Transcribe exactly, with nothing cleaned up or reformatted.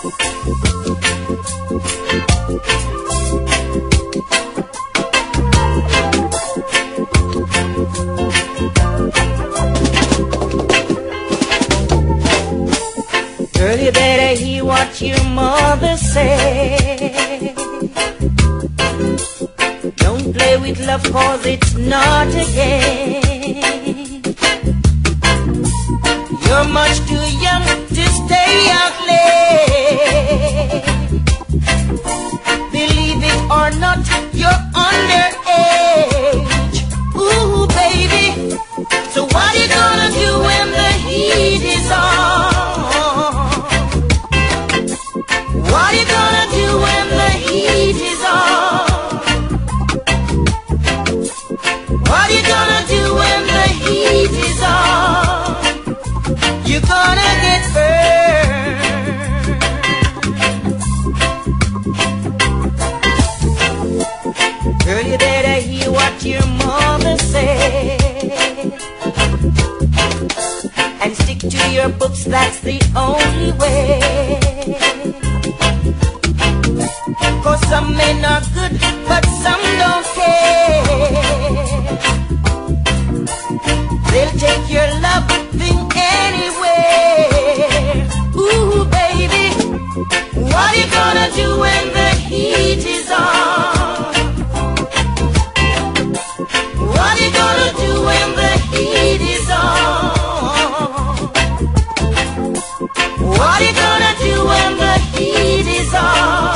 Girl, you better hear what your mother said. Don't play with love, cause it's not a game. You're much too young to stay out late. Believe it or not, you're underage. Ooh, baby, so what you gonna do when the heat is on? What you gonna do when the heat is on? What you gonna do when the heat is on? You're gonna get burned. Girl, you better hear what your mother said, and stick to your books, that's the only way. Cause some men are good, but some don't care. They'll take your loving anywhere. Ooh, baby, what you gonna do when the heat is on? What you gonna do when the heat is on? What you gonna do when the heat is on?